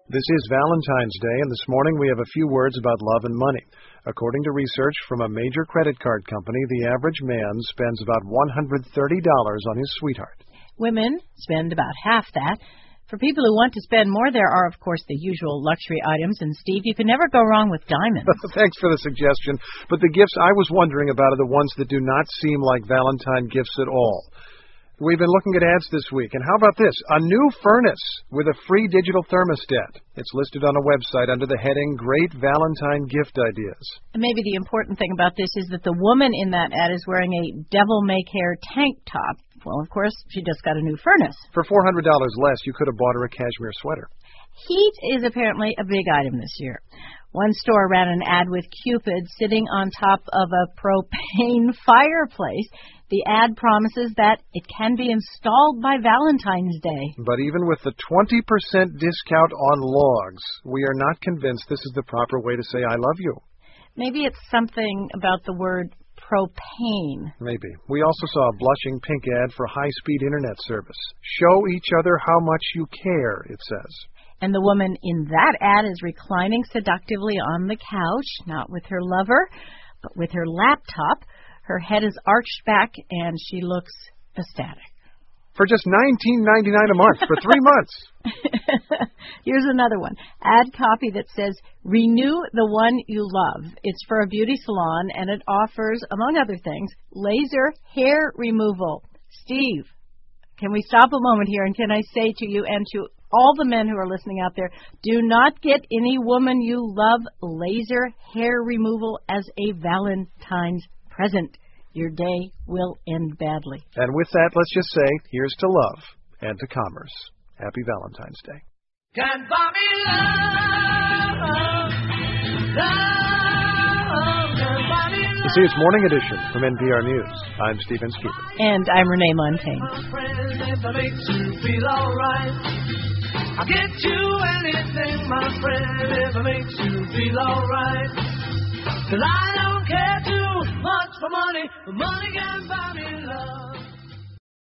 This is Valentine's Day, and this morning we have a few words about love and money. According to research from a major credit card company, the average man spends about $130 on his sweetheart. Women spend about half that. For people who want to spend more, there are, of course, the usual luxury items. And, Steve, you can never go wrong with diamonds. Thanks for the suggestion. But the gifts I was wondering about are the ones that do not seem like Valentine gifts at all. We've been looking at ads this week, and how about this? A new furnace with a free digital thermostat. It's listed on a website under the heading Great Valentine Gift Ideas. And maybe the important thing about this is that the woman in that ad is wearing a devil-may-care tank top. Well, of course, she just got a new furnace. For $400 less, you could have bought her a cashmere sweater. Heat is apparently a big item this year. One store ran an ad with Cupid sitting on top of a propane fireplace. The ad promises that it can be installed by Valentine's Day. But even with the 20% discount on logs, we are not convinced this is the proper way to say I love you. Maybe it's something about the word propane. Maybe. We also saw a blushing pink ad for high-speed internet service. Show each other how much you care, it says. And the woman in that ad is reclining seductively on the couch, not with her lover, but with her laptop. Her head is arched back, and she looks ecstatic. For just $19.99 a month for 3 months. Here's another one. Ad copy that says, renew the one you love. It's for a beauty salon, and it offers, among other things, laser hair removal. Steve, can we stop a moment here, and can I say to you and to all the men who are listening out there, do not get any woman you love laser hair removal as a Valentine's present. Your day will end badly. And with that, let's just say, here's to love and to commerce. Happy Valentine's Day. Can't buy me love, can't buy me love. This is Morning Edition from NPR News. I'm Stephen Skeeter. And I'm Renee Montaigne. My friend, if it makes you feel all right, I'll get you anything, my friend, if it makes you feel all right. 'Cause I don't care too much for money, but money can buy me